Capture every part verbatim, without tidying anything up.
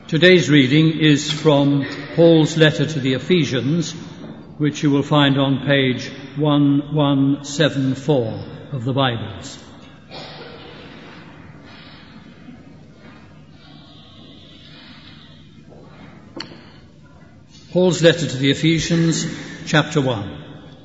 Today's reading is from Paul's letter to the Ephesians, which you will find on page eleven seventy-four of the Bibles. Paul's letter to the Ephesians, chapter one.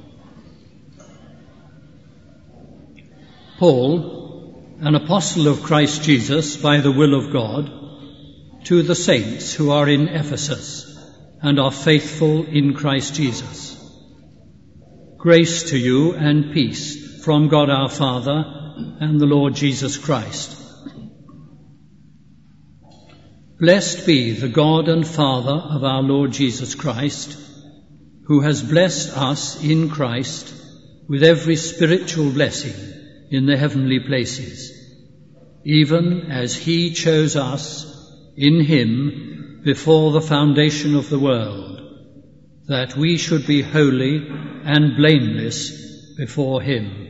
Paul, an apostle of Christ Jesus by the will of God, to the saints who are in Ephesus and are faithful in Christ Jesus. Grace to you and peace from God our Father and the Lord Jesus Christ. Blessed be the God and Father of our Lord Jesus Christ, who has blessed us in Christ with every spiritual blessing in the heavenly places, even as he chose us in him before the foundation of the world, that we should be holy and blameless before him.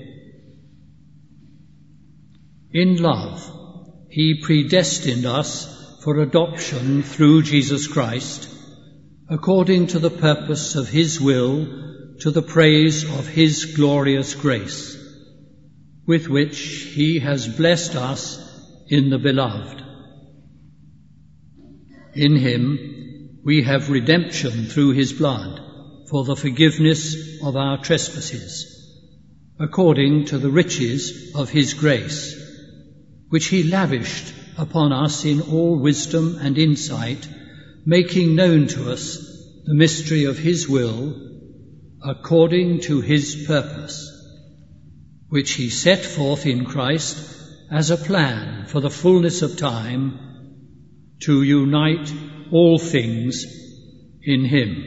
In love, he predestined us for adoption through Jesus Christ, according to the purpose of his will, to the praise of his glorious grace, with which he has blessed us in the Beloved. In him we have redemption through his blood, for the forgiveness of our trespasses, according to the riches of his grace, which he lavished upon us in all wisdom and insight, making known to us the mystery of his will, according to his purpose, which he set forth in Christ as a plan for the fullness of time, to unite all things in him,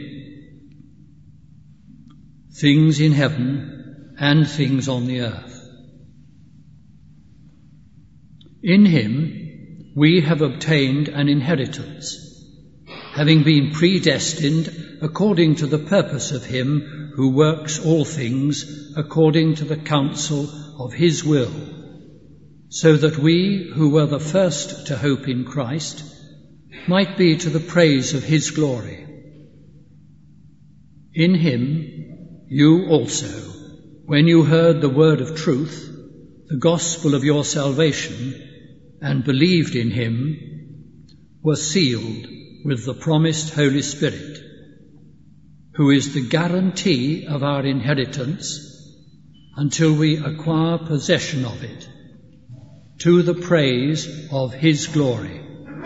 things in heaven and things on the earth. In him we have obtained an inheritance, having been predestined according to the purpose of him who works all things according to the counsel of his will, so that we who were the first to hope in Christ might be to the praise of his glory. In him you also, when you heard the word of truth, the gospel of your salvation, and believed in him, were sealed with the promised Holy Spirit, who is the guarantee of our inheritance until we acquire possession of it, to the praise of his glory.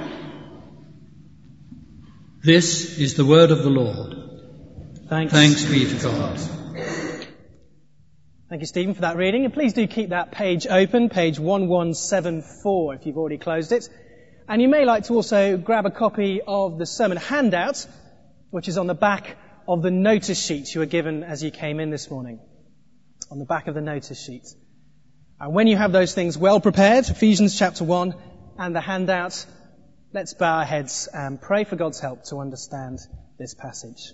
This is the word of the Lord. Thanks, Thanks be to God. Thank you, Stephen, for that reading. And please do keep that page open, page eleven seventy-four, if you've already closed it. And you may like to also grab a copy of the sermon handout, which is on the back of the notice sheet you were given as you came in this morning. On the back of the notice sheet. And when you have those things well prepared, Ephesians chapter one and the handout, let's bow our heads and pray for God's help to understand this passage.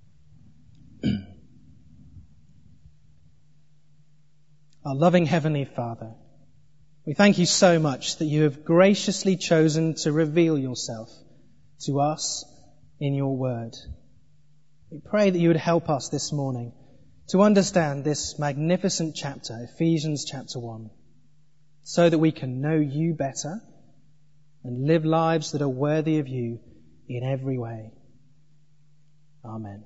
Our loving Heavenly Father, we thank you so much that you have graciously chosen to reveal yourself to us in your word. We pray that you would help us this morning to understand this magnificent chapter, Ephesians chapter one, so that we can know you better and live lives that are worthy of you in every way. Amen.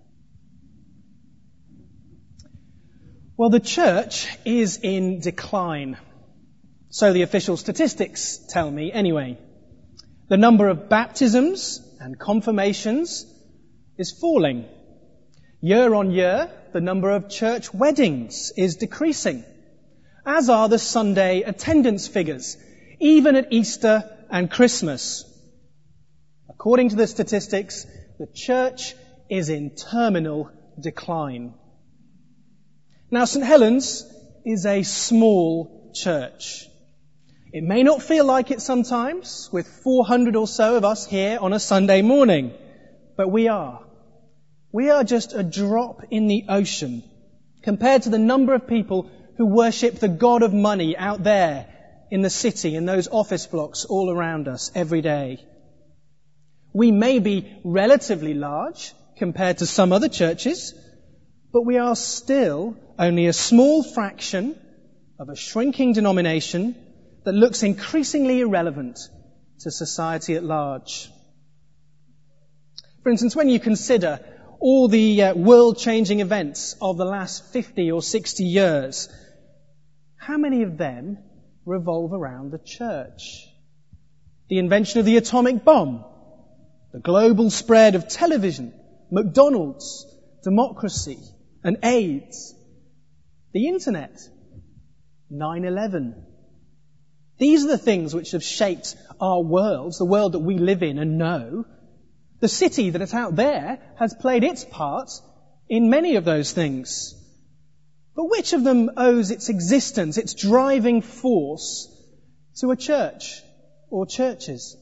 Well, the church is in decline. So the official statistics tell me anyway. The number of baptisms and confirmations is falling. Year on year, the number of church weddings is decreasing, as are the Sunday attendance figures, even at Easter and Christmas. According to the statistics, the church is in terminal decline. Now, Saint Helens is a small church. It may not feel like it sometimes, with four hundred or so of us here on a Sunday morning, but we are. We are just a drop in the ocean compared to the number of people who worship the god of money out there in the city, in those office blocks all around us every day. We may be relatively large compared to some other churches, but we are still only a small fraction of a shrinking denomination that looks increasingly irrelevant to society at large. For instance, when you consider all the uh, world-changing events of the last fifty or sixty years, how many of them revolve around the church? The invention of the atomic bomb, the global spread of television, McDonald's, democracy, and AIDS, the internet, nine eleven. These are the things which have shaped our worlds, the world that we live in and know. The city that is out there has played its part in many of those things. But which of them owes its existence, its driving force, to a church or churches?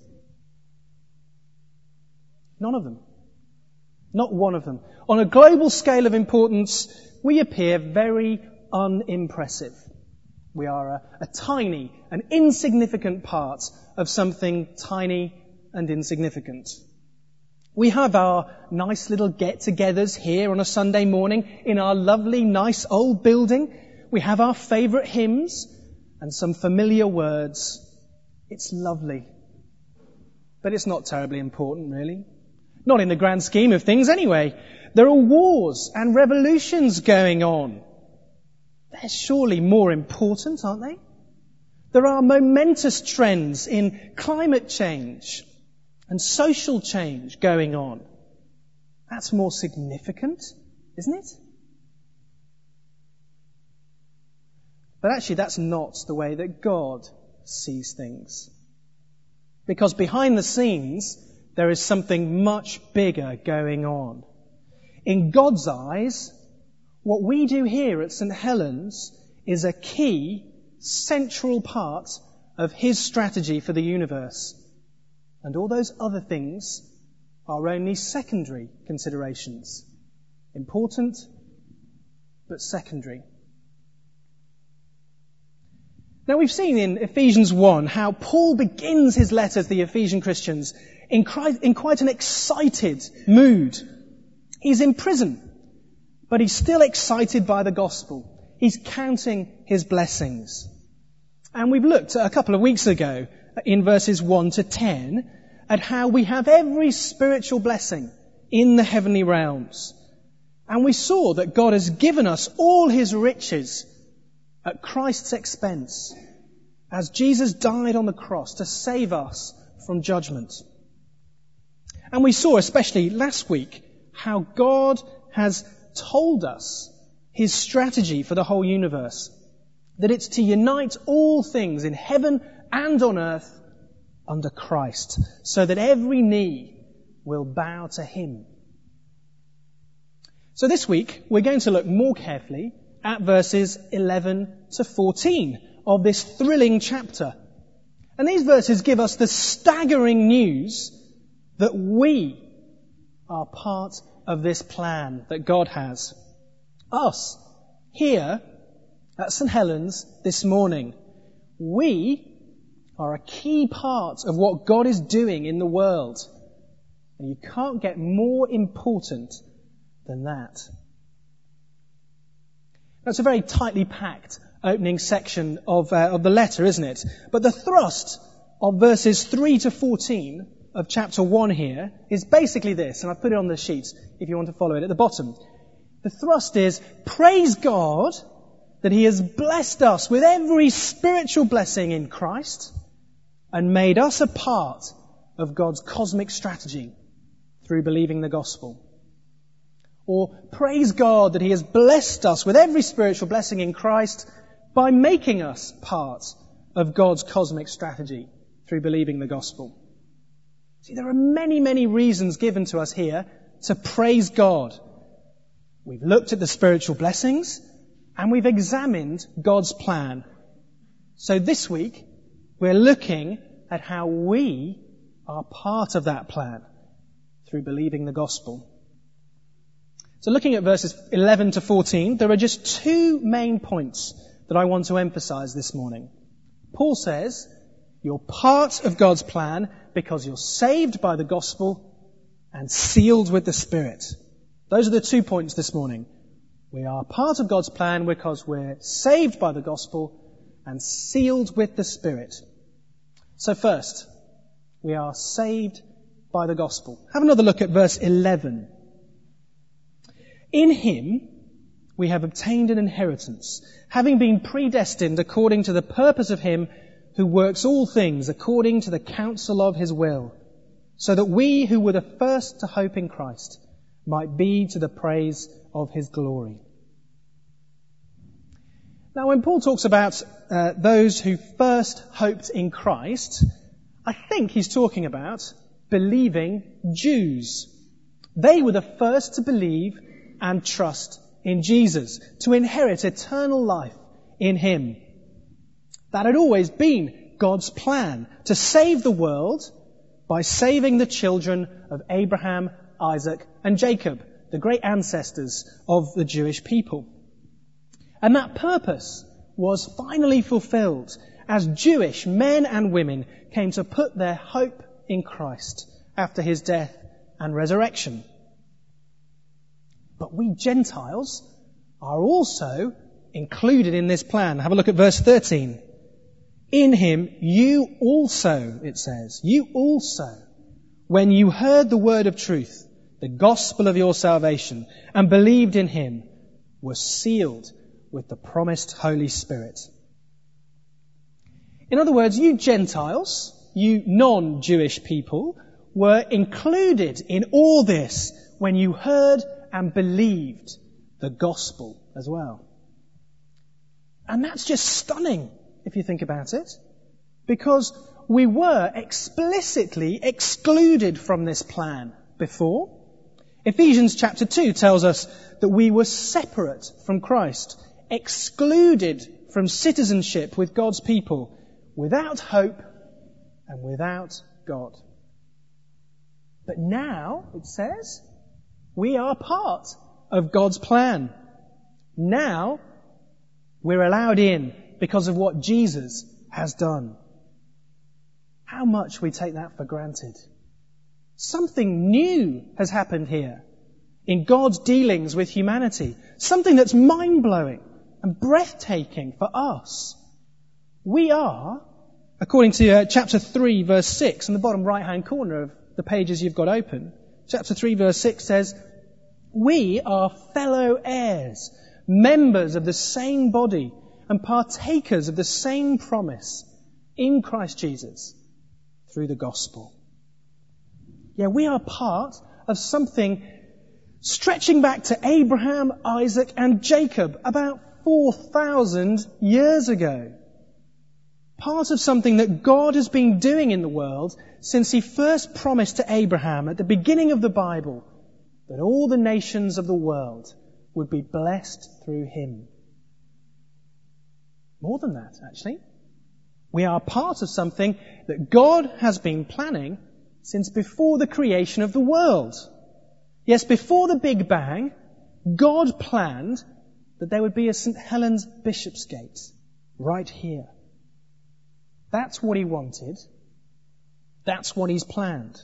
None of them. Not one of them. On a global scale of importance, we appear very unimpressive. We are a, a tiny and insignificant part of something tiny and insignificant. We have our nice little get-togethers here on a Sunday morning in our lovely, nice old building. We have our favourite hymns and some familiar words. It's lovely. But it's not terribly important, really. Not in the grand scheme of things, anyway. There are wars and revolutions going on. They're surely more important, aren't they? There are momentous trends in climate change and social change going on. That's more significant, isn't it? But actually, that's not the way that God sees things. Because behind the scenes, there is something much bigger going on. In God's eyes, what we do here at Saint Helens is a key, central part of His strategy for the universe. And all those other things are only secondary considerations. Important, but secondary. Now we've seen in Ephesians one how Paul begins his letter to the Ephesian Christians in quite an excited mood. He's in prison, but he's still excited by the gospel. He's counting his blessings. And we've looked a couple of weeks ago in verses one to ten at how we have every spiritual blessing in the heavenly realms. And we saw that God has given us all His riches at Christ's expense as Jesus died on the cross to save us from judgment. And we saw, especially last week, how God has told us His strategy for the whole universe. That it's to unite all things in heaven and on earth under Christ, so that every knee will bow to Him. So this week, we're going to look more carefully at verses eleven to fourteen of this thrilling chapter. And these verses give us the staggering news that we are part of this plan that God has. Us, here at Saint Helens this morning, we are a key part of what God is doing in the world. And you can't get more important than that. That's a very tightly packed opening section of, uh, of the letter, isn't it? But the thrust of verses three to fourteen of chapter one here is basically this, and I've put it on the sheets if you want to follow it at the bottom. The thrust is, praise God that He has blessed us with every spiritual blessing in Christ and made us a part of God's cosmic strategy through believing the gospel. Or praise God that He has blessed us with every spiritual blessing in Christ by making us part of God's cosmic strategy through believing the gospel. See, there are many, many reasons given to us here to praise God. We've looked at the spiritual blessings and we've examined God's plan. So this week, we're looking at how we are part of that plan through believing the gospel. So looking at verses eleven to fourteen, there are just two main points that I want to emphasize this morning. Paul says, You're part of God's plan because you're saved by the gospel and sealed with the Spirit. Those are the two points this morning. We are part of God's plan because we're saved by the gospel and sealed with the Spirit. So first, we are saved by the gospel. Have another look at verse eleven. In him we have obtained an inheritance, having been predestined according to the purpose of him who works all things according to the counsel of his will, so that we who were the first to hope in Christ might be to the praise of his glory. Now, when Paul talks about uh, those who first hoped in Christ, I think he's talking about believing Jews. They were the first to believe and trust in Jesus, to inherit eternal life in him. That had always been God's plan, to save the world by saving the children of Abraham, Isaac, and Jacob, the great ancestors of the Jewish people. And that purpose was finally fulfilled as Jewish men and women came to put their hope in Christ after his death and resurrection. But we Gentiles are also included in this plan. Have a look at verse thirteen. In him you also, it says, you also, when you heard the word of truth, the gospel of your salvation, and believed in him, were sealed with the promised Holy Spirit. In other words, you Gentiles, you non-Jewish people, were included in all this when you heard and believed the gospel as well. And that's just stunning, if you think about it, because we were explicitly excluded from this plan before. Ephesians chapter two tells us that we were separate from Christ, excluded from citizenship with God's people, without hope and without God. But now, it says, we are part of God's plan. Now, we're allowed in because of what Jesus has done. How much we take that for granted. Something new has happened here in God's dealings with humanity. Something that's mind-blowing and breathtaking for us. We are, according to uh, chapter three, verse six, in the bottom right-hand corner of the pages you've got open, chapter three, verse six says, we are fellow heirs, members of the same body, and partakers of the same promise in Christ Jesus through the gospel. Yeah, we are part of something stretching back to Abraham, Isaac, and Jacob about four thousand years ago. Part of something that God has been doing in the world since he first promised to Abraham at the beginning of the Bible that all the nations of the world would be blessed through him. More than that, actually. We are part of something that God has been planning since before the creation of the world. Yes, before the Big Bang, God planned that there would be a Saint Helens Bishopsgate right here. That's what he wanted. That's what he's planned.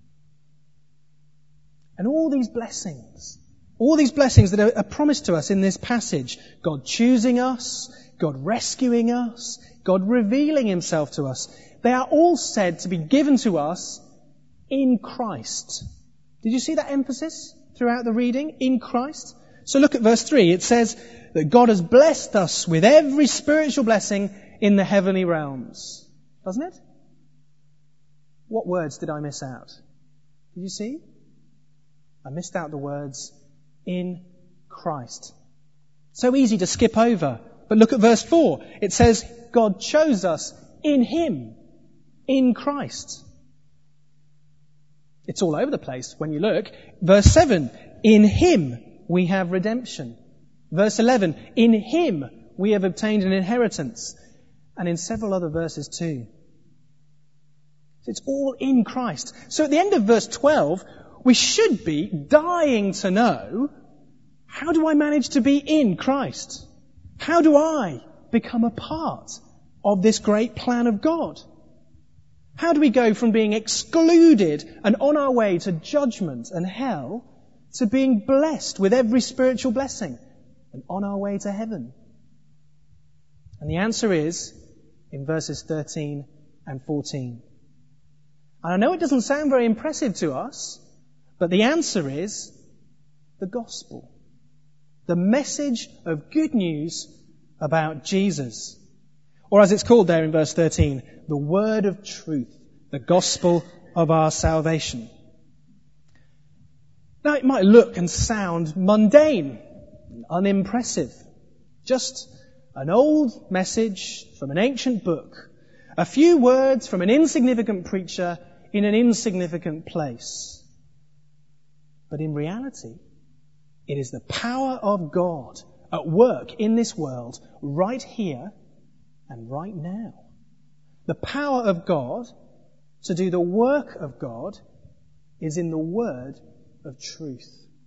And all these blessings, all these blessings that are, are promised to us in this passage, God choosing us, God rescuing us, God revealing himself to us, they are all said to be given to us in Christ. Did you see that emphasis throughout the reading? In Christ? So look at verse three. It says that God has blessed us with every spiritual blessing in the heavenly realms. Doesn't it? What words did I miss out? Did you see? I missed out the words, in Christ. So easy to skip over. But look at verse four. It says, God chose us in him, in Christ. It's all over the place when you look. Verse seven, in him we have redemption. Verse eleven, in him we have obtained an inheritance. And in several other verses too. It's all in Christ. So at the end of verse twelve, we should be dying to know, how do I manage to be in Christ? How do I become a part of this great plan of God? How do we go from being excluded and on our way to judgment and hell to being blessed with every spiritual blessing and on our way to heaven? And the answer is in verses thirteen and fourteen. And I know it doesn't sound very impressive to us, but the answer is the gospel. The message of good news about Jesus. Or as it's called there in verse thirteen, the word of truth, the gospel of our salvation. Now it might look and sound mundane, unimpressive. Just an old message from an ancient book. A few words from an insignificant preacher in an insignificant place. But in reality, it is the power of God at work in this world right here and right now. The power of God to do the work of God is in the word of truth.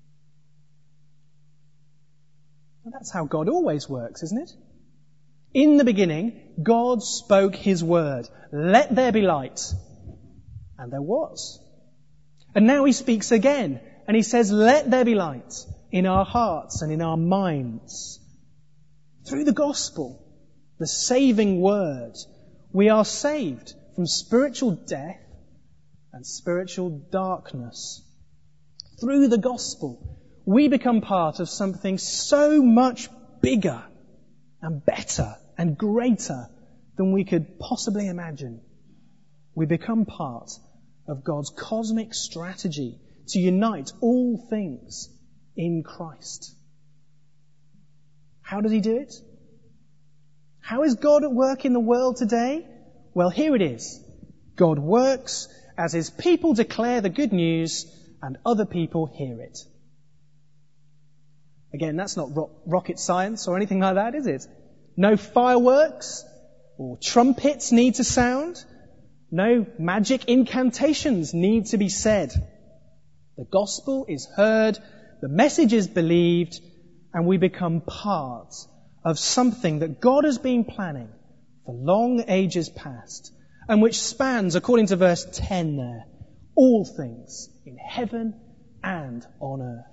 And that's how God always works, isn't it? In the beginning, God spoke his word. Let there be light. And there was. And now he speaks again. And he says, let there be light in our hearts and in our minds. Through the gospel, the saving word, we are saved from spiritual death and spiritual darkness. Through the gospel, we become part of something so much bigger and better and greater than we could possibly imagine. We become part of God's cosmic strategy to unite all things in Christ. How does he do it? How is God at work in the world today? Well, here it is. God works as his people declare the good news and other people hear it. Again, that's not ro- rocket science or anything like that, is it? No fireworks or trumpets need to sound. No magic incantations need to be said. The gospel is heard, the message is believed, and we become part of something that God has been planning for long ages past, and which spans, according to verse ten there, all things in heaven and on earth.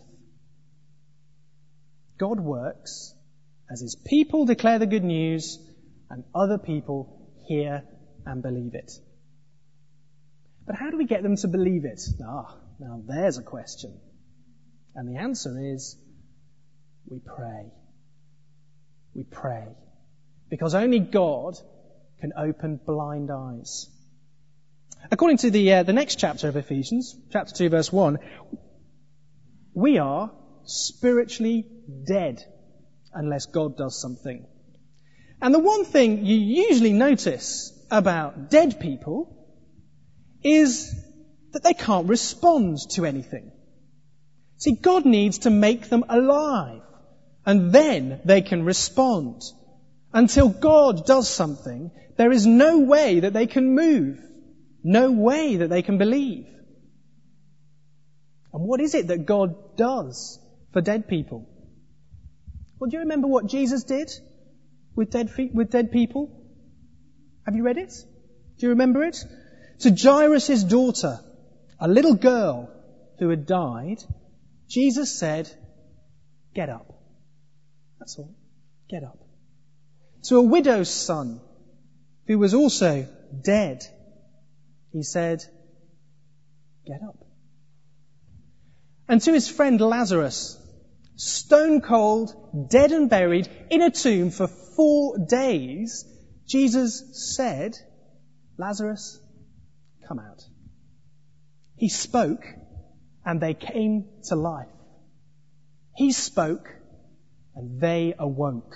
God works as his people declare the good news and other people hear and believe it. But how do we get them to believe it? Ah, now there's a question. And the answer is, we pray. We pray. Because only God can open blind eyes. According to the uh, the next chapter of Ephesians, chapter two, verse one, we are spiritually dead unless God does something. And the one thing you usually notice about dead people is that they can't respond to anything. See, God needs to make them alive, and then they can respond. Until God does something, there is no way that they can move, no way that they can believe. And what is it that God does for dead people? Well, do you remember what Jesus did with dead fe- with dead people? Have you read it? Do you remember it? To Jairus' daughter, a little girl who had died, Jesus said, "Get up." That's all. Get up. To a widow's son who was also dead, he said, "Get up." And to his friend Lazarus, stone cold, dead and buried in a tomb for four days, Jesus said, "Lazarus, come out." He spoke and they came to life. He spoke and they awoke.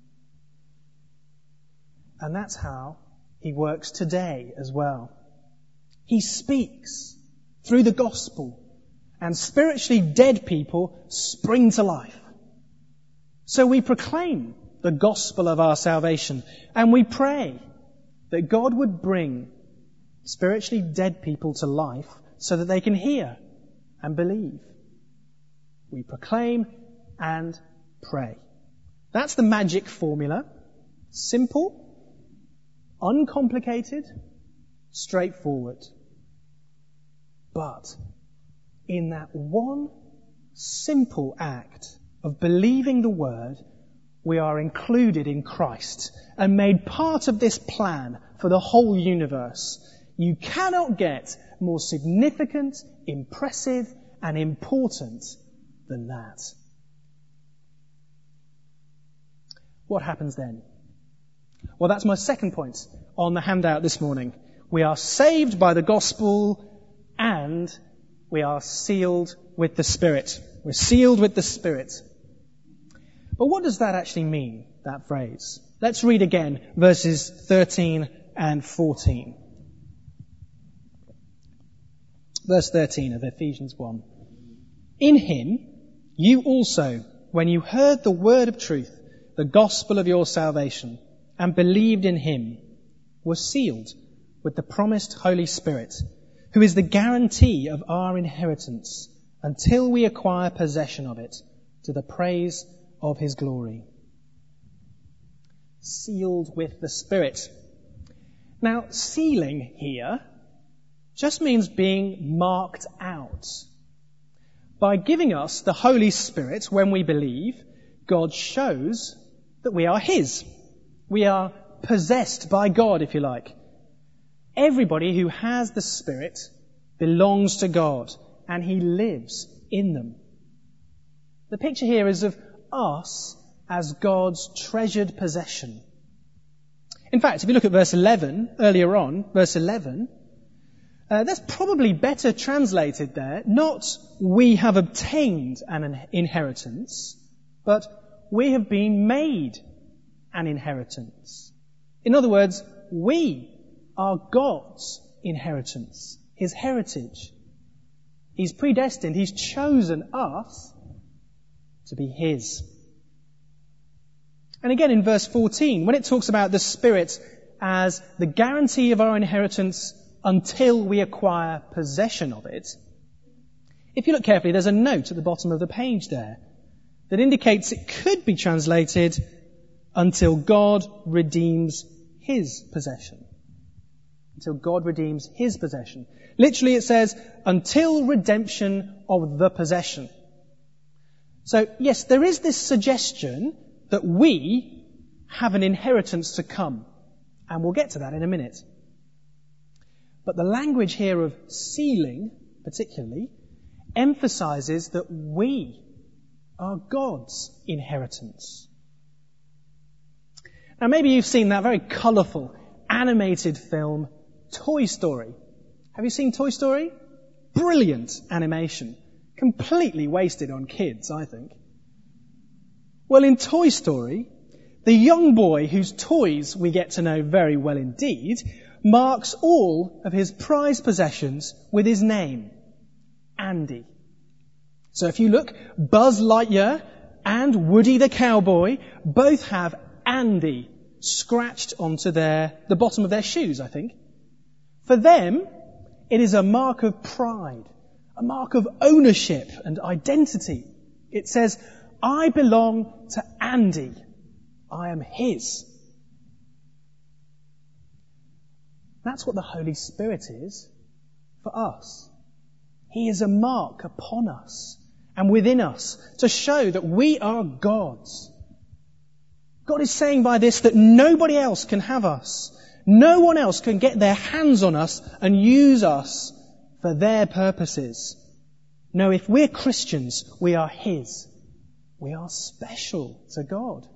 And that's how he works today as well. He speaks through the gospel, and spiritually dead people spring to life. So we proclaim the gospel of our salvation, and we pray that God would bring spiritually dead people to life so that they can hear and believe. We proclaim and pray. That's the magic formula. Simple, uncomplicated, straightforward. But in that one simple act of believing the word, we are included in Christ and made part of this plan for the whole universe. You cannot get more significant, impressive, and important than that. What happens then? Well, that's my second point on the handout this morning. We are saved by the gospel and we are sealed with the Spirit. We're sealed with the Spirit. But what does that actually mean, that phrase? Let's read again verses thirteen and fourteen. Verse thirteen of Ephesians one. In him, you also, when you heard the word of truth, the gospel of your salvation, and believed in him, were sealed with the promised Holy Spirit, who is the guarantee of our inheritance until we acquire possession of it, to the praise of his glory. Sealed with the Spirit. Now, sealing here just means being marked out. By giving us the Holy Spirit when we believe, God shows that we are his. We are possessed by God, if you like. Everybody who has the Spirit belongs to God, and he lives in them. The picture here is of us as God's treasured possession. In fact, if you look at verse eleven, earlier on, verse eleven, uh, that's probably better translated there, not we have obtained an inheritance, but we have been made an inheritance. In other words, we are God's inheritance, his heritage. He's predestined, he's chosen us to be his. And again in verse fourteen, when it talks about the Spirit as the guarantee of our inheritance until we acquire possession of it, if you look carefully, there's a note at the bottom of the page there that indicates it could be translated until God redeems his possession. Until God redeems his possession. Literally it says, until redemption of the possession. So, yes, there is this suggestion that we have an inheritance to come. And we'll get to that in a minute. But the language here of sealing, particularly, emphasizes that we are God's inheritance. Now, maybe you've seen that very colourful, animated film, Toy Story. Have you seen Toy Story? Brilliant animation. Completely wasted on kids, I think. Well, in Toy Story, the young boy whose toys we get to know very well indeed marks all of his prized possessions with his name, Andy. So if you look, Buzz Lightyear and Woody the Cowboy both have Andy scratched onto their, the bottom of their shoes, I think. For them, it is a mark of pride, a mark of ownership and identity. It says, I belong to Andy. I am his. That's what the Holy Spirit is for us. He is a mark upon us and within us to show that we are God's. God is saying by this that nobody else can have us. No one else can get their hands on us and use us for their purposes. No, if we're Christians, we are his. We are special to God.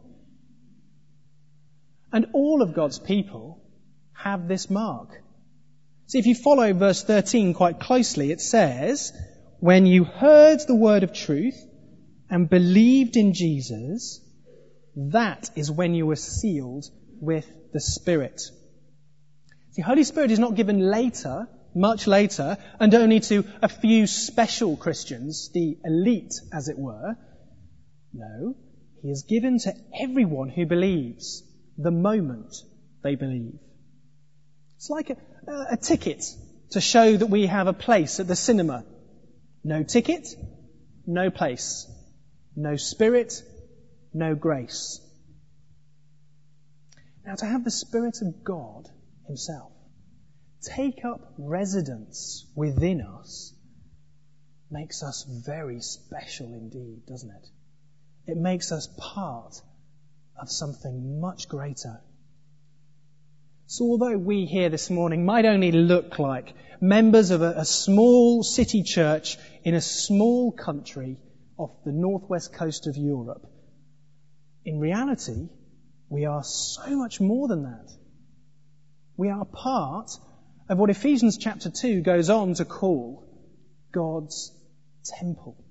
And all of God's people have this mark. See, if you follow verse thirteen quite closely, it says, when you heard the word of truth and believed in Jesus, that is when you were sealed with the Spirit. The Holy Spirit is not given later, much later, and only to a few special Christians, the elite, as it were. No, he is given to everyone who believes, the moment they believe. It's like a, a ticket to show that we have a place at the cinema. No ticket, no place. No Spirit, no grace. Now, to have the Spirit of God himself, take up residence within us makes us very special indeed, doesn't it? It makes us part of something much greater. So although we here this morning might only look like members of a, a small city church in a small country off the northwest coast of Europe, in reality, we are so much more than that. We are part of what Ephesians chapter two goes on to call God's temple.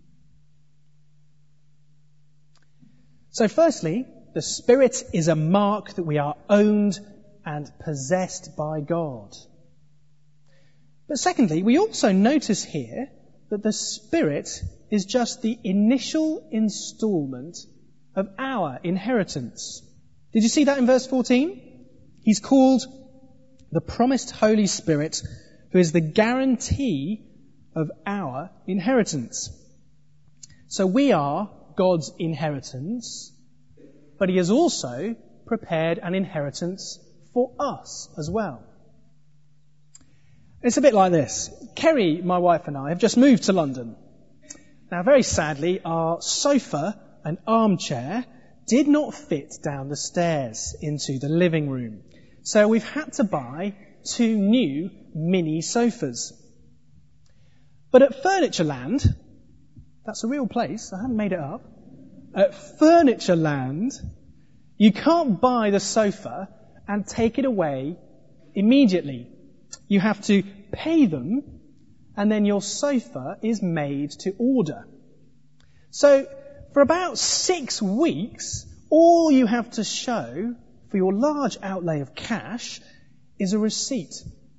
So firstly, the Spirit is a mark that we are owned and possessed by God. But secondly, we also notice here that the Spirit is just the initial instalment of our inheritance. Did you see that in verse fourteen? He's called the promised Holy Spirit, who is the guarantee of our inheritance. So we are God's inheritance, but He has also prepared an inheritance for us as well. It's a bit like this. Kerry, my wife, and I have just moved to London. Now, very sadly, our sofa and armchair did not fit down the stairs into the living room. So we've had to buy two new mini sofas. But at Furnitureland, that's a real place, I haven't made it up. At Furnitureland, you can't buy the sofa and take it away immediately. You have to pay them, and then your sofa is made to order. So, for about six weeks, all you have to show for your large outlay of cash is a receipt.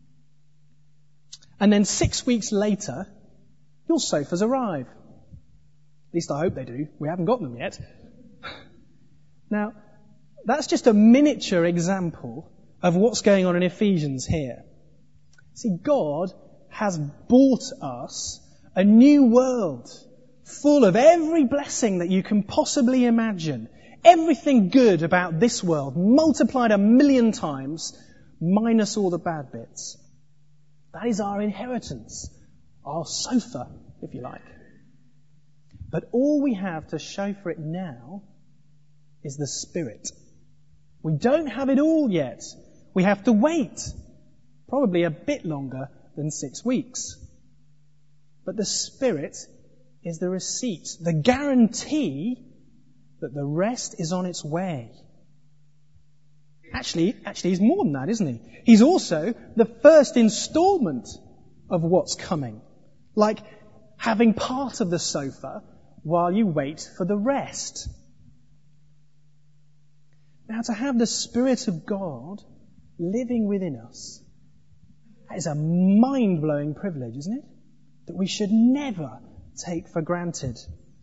And then six weeks later, your sofas arrive. At least I hope they do. We haven't got them yet. Now, that's just a miniature example of what's going on in Ephesians here. See, God has bought us a new world full of every blessing that you can possibly imagine. Everything good about this world multiplied a million times, minus all the bad bits. That is our inheritance, our sofa, if you like. But all we have to show for it now is the Spirit. We don't have it all yet. We have to wait, probably a bit longer than six weeks. But the Spirit is the receipt, the guarantee that the rest is on its way. Actually, actually, he's more than that, isn't he? He's also the first installment of what's coming. Like having part of the sofa while you wait for the rest. Now, to have the Spirit of God living within us, that is a mind-blowing privilege, isn't it? That we should never take for granted.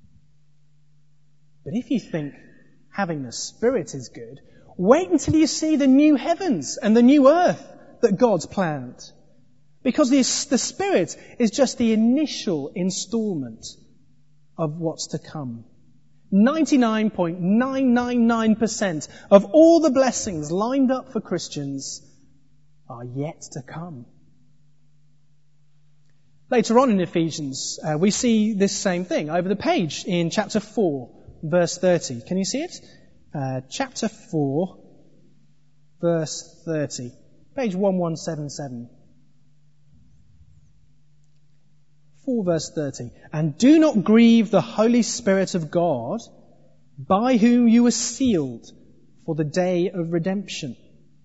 But if you think having the Spirit is good, wait until you see the new heavens and the new earth that God's planned. Because the, the Spirit is just the initial installment of what's to come. ninety-nine point nine nine nine percent of all the blessings lined up for Christians are yet to come. Later on in Ephesians, uh, we see this same thing over the page in chapter four, verse thirty. Can you see it? Uh, chapter four, verse thirty. Page eleven seventy-seven. four verse thirty. And do not grieve the Holy Spirit of God, by whom you were sealed for the day of redemption.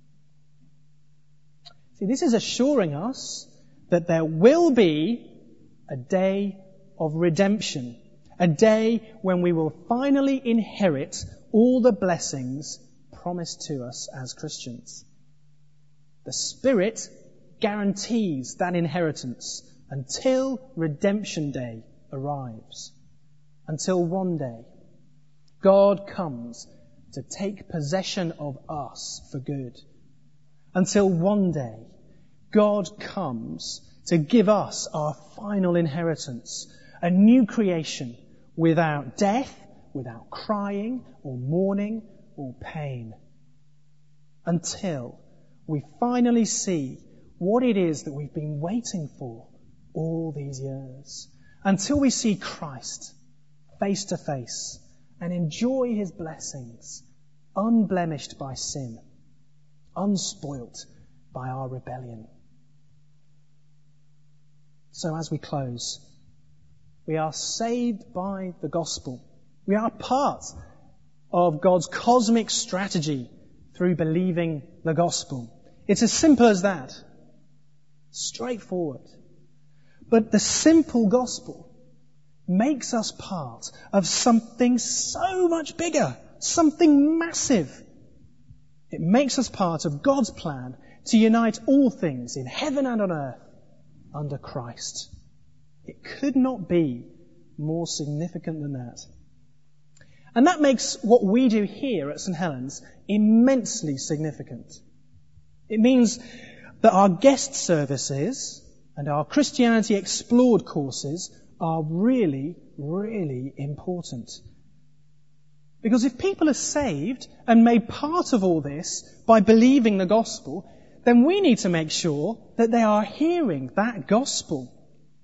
See, this is assuring us that there will be a day of redemption, a day when we will finally inherit all the blessings promised to us as Christians. The Spirit guarantees that inheritance until redemption day arrives. Until one day, God comes to take possession of us for good. Until one day, God comes to give us our final inheritance, a new creation without death, without crying or mourning or pain. Until we finally see what it is that we've been waiting for all these years, until we see Christ face to face and enjoy his blessings, unblemished by sin, unspoilt by our rebellion. So as we close, we are saved by the gospel. We are part of God's cosmic strategy through believing the gospel. It's as simple as that. Straightforward. But the simple gospel makes us part of something so much bigger, something massive. It makes us part of God's plan to unite all things in heaven and on earth under Christ. It could not be more significant than that. And that makes what we do here at St Helens immensely significant. It means that our guest services and our Christianity Explored courses are really, really important. Because if people are saved and made part of all this by believing the gospel, then we need to make sure that they are hearing that gospel.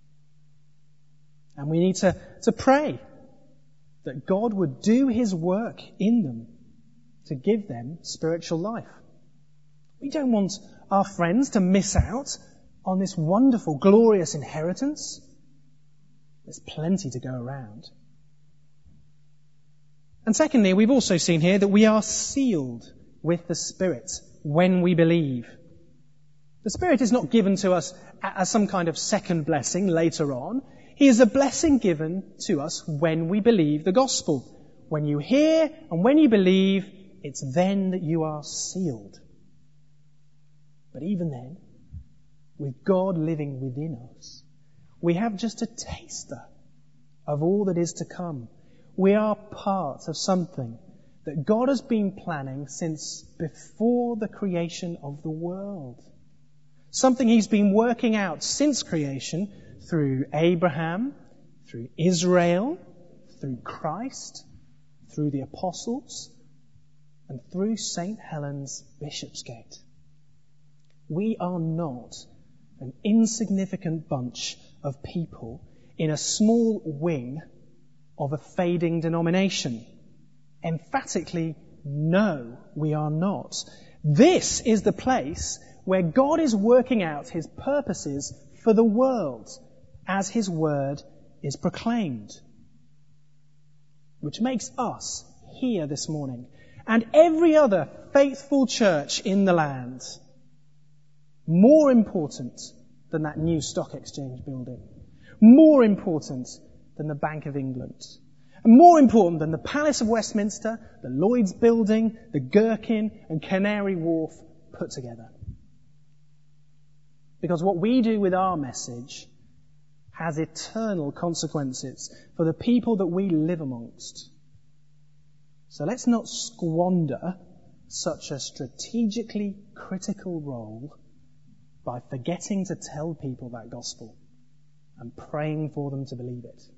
And we need to, to pray that God would do his work in them to give them spiritual life. We don't want our friends to miss out on this wonderful, glorious inheritance. There's plenty to go around. And secondly, we've also seen here that we are sealed with the Spirit when we believe. The Spirit is not given to us as some kind of second blessing later on. He is a blessing given to us when we believe the gospel. When you hear and when you believe, it's then that you are sealed. But even then, with God living within us, we have just a taster of all that is to come. We are part of something that God has been planning since before the creation of the world. Something he's been working out since creation through Abraham, through Israel, through Christ, through the apostles, and through Saint Helens Bishopsgate. We are not an insignificant bunch of people in a small wing of a fading denomination. Emphatically, no, we are not. This is the place where God is working out his purposes for the world as his word is proclaimed. Which makes us here this morning and every other faithful church in the land more important than that new stock exchange building, more important than the Bank of England, and more important than the Palace of Westminster, the Lloyd's Building, the Gherkin and Canary Wharf put together. Because what we do with our message has eternal consequences for the people that we live amongst. So let's not squander such a strategically critical role by forgetting to tell people that gospel and praying for them to believe it.